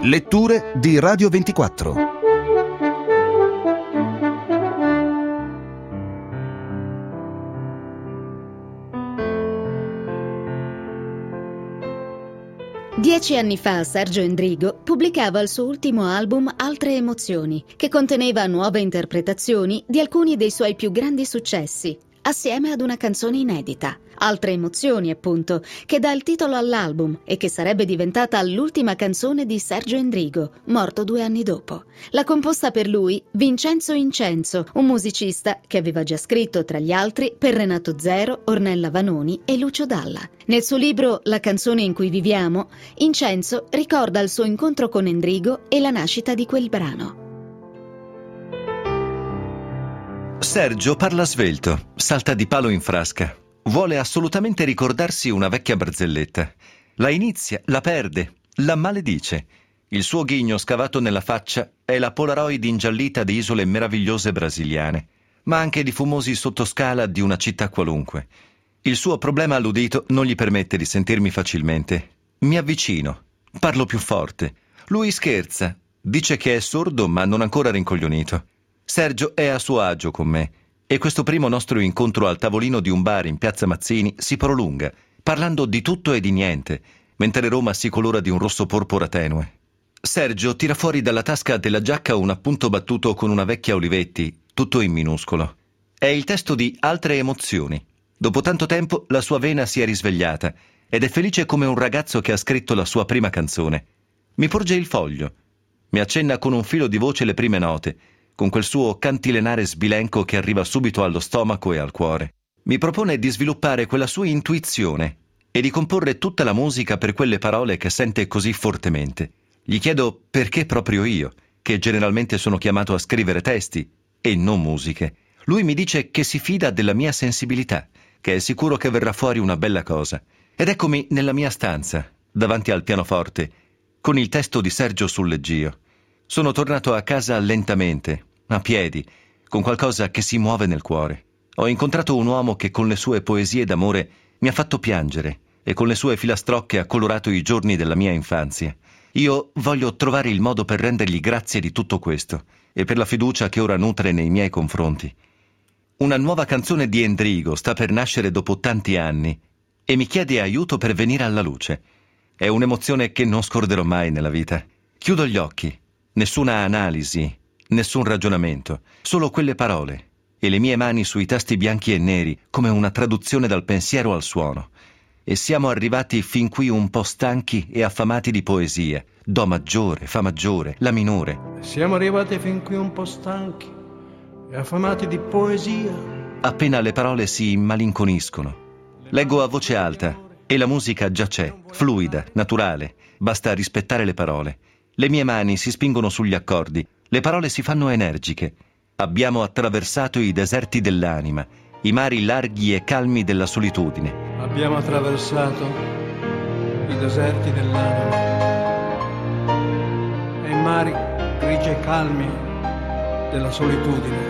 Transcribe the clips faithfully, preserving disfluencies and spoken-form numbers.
Letture di Radio ventiquattro. Dieci anni fa Sergio Endrigo pubblicava il suo ultimo album Altre emozioni, che conteneva nuove interpretazioni di alcuni dei suoi più grandi successi, assieme ad una canzone inedita. Altre emozioni, appunto, che dà il titolo all'album e che sarebbe diventata l'ultima canzone di Sergio Endrigo, morto due anni dopo. L'ha composta per lui Vincenzo Incenso, un musicista che aveva già scritto, tra gli altri, per Renato Zero, Ornella Vanoni e Lucio Dalla. Nel suo libro La canzone in cui viviamo, Incenso ricorda il suo incontro con Endrigo e la nascita di quel brano. Sergio parla svelto, salta di palo in frasca. Vuole assolutamente ricordarsi una vecchia barzelletta. La inizia, la perde, la maledice. Il suo ghigno scavato nella faccia è la Polaroid ingiallita di isole meravigliose brasiliane, ma anche di fumosi sottoscala di una città qualunque. Il suo problema all'udito non gli permette di sentirmi facilmente. Mi avvicino, parlo più forte. Lui scherza, dice che è sordo ma non ancora rincoglionito. Sergio è a suo agio con me e questo primo nostro incontro al tavolino di un bar in Piazza Mazzini si prolunga, parlando di tutto e di niente, mentre Roma si colora di un rosso porpora tenue. Sergio tira fuori dalla tasca della giacca un appunto battuto con una vecchia Olivetti, tutto in minuscolo. È il testo di Altre emozioni. Dopo tanto tempo la sua vena si è risvegliata ed è felice come un ragazzo che ha scritto la sua prima canzone. Mi porge il foglio, mi accenna con un filo di voce le prime note, con quel suo cantilenare sbilenco che arriva subito allo stomaco e al cuore. Mi propone di sviluppare quella sua intuizione e di comporre tutta la musica per quelle parole che sente così fortemente. Gli chiedo perché proprio io, che generalmente sono chiamato a scrivere testi e non musiche. Lui mi dice che si fida della mia sensibilità, che è sicuro che verrà fuori una bella cosa. Ed eccomi nella mia stanza, davanti al pianoforte, con il testo di Sergio sul leggio. Sono tornato a casa lentamente, a piedi, con qualcosa che si muove nel cuore. Ho incontrato un uomo che con le sue poesie d'amore mi ha fatto piangere e con le sue filastrocche ha colorato i giorni della mia infanzia. Io voglio trovare il modo per rendergli grazie di tutto questo e per la fiducia che ora nutre nei miei confronti. Una nuova canzone di Endrigo sta per nascere dopo tanti anni e mi chiede aiuto per venire alla luce. È un'emozione che non scorderò mai nella vita. Chiudo gli occhi. Nessuna analisi, nessun ragionamento, solo quelle parole e le mie mani sui tasti bianchi e neri come una traduzione dal pensiero al suono. E siamo arrivati fin qui un po' stanchi e affamati di poesia. Do maggiore, fa maggiore, la minore. Siamo arrivati fin qui un po' stanchi e affamati di poesia. Appena le parole si immalinconiscono. Leggo a voce alta e la musica già c'è, fluida, naturale. Basta rispettare le parole. Le mie mani si spingono sugli accordi, le parole si fanno energiche. Abbiamo attraversato i deserti dell'anima, i mari larghi e calmi della solitudine. Abbiamo attraversato i deserti dell'anima e i mari grigi e calmi della solitudine.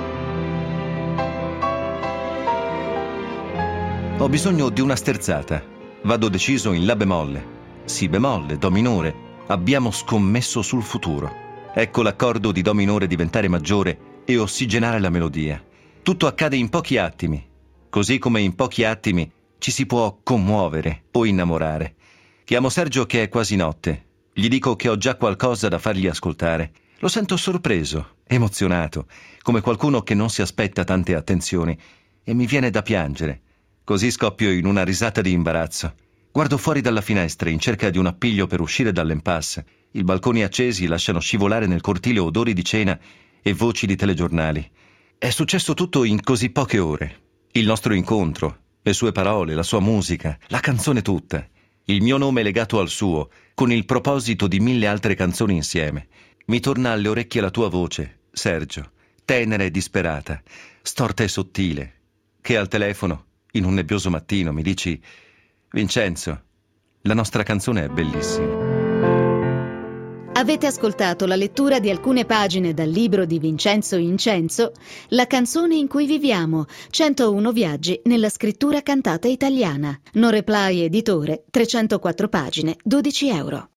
Ho bisogno di una sterzata. Vado deciso in La bemolle. Si bemolle, do minore. Abbiamo scommesso sul futuro. Ecco l'accordo di do minore diventare maggiore e ossigenare la melodia. Tutto accade in pochi attimi, così come in pochi attimi ci si può commuovere o innamorare. Chiamo Sergio che è quasi notte. Gli dico che ho già qualcosa da fargli ascoltare. Lo sento sorpreso, emozionato, come qualcuno che non si aspetta tante attenzioni, e mi viene da piangere. Così scoppio in una risata di imbarazzo. Guardo fuori dalla finestra in cerca di un appiglio per uscire dall'impasse. I balconi accesi lasciano scivolare nel cortile odori di cena e voci di telegiornali. È successo tutto in così poche ore. Il nostro incontro, le sue parole, la sua musica, la canzone tutta. Il mio nome legato al suo, con il proposito di mille altre canzoni insieme. Mi torna alle orecchie la tua voce, Sergio, tenera e disperata, storta e sottile, che al telefono, in un nebbioso mattino, mi dici: Vincenzo, la nostra canzone è bellissima. Avete ascoltato la lettura di alcune pagine dal libro di Vincenzo Incenso, La canzone in cui viviamo, centouno viaggi nella scrittura cantata italiana. No Reply editore, trecentoquattro pagine, dodici euro.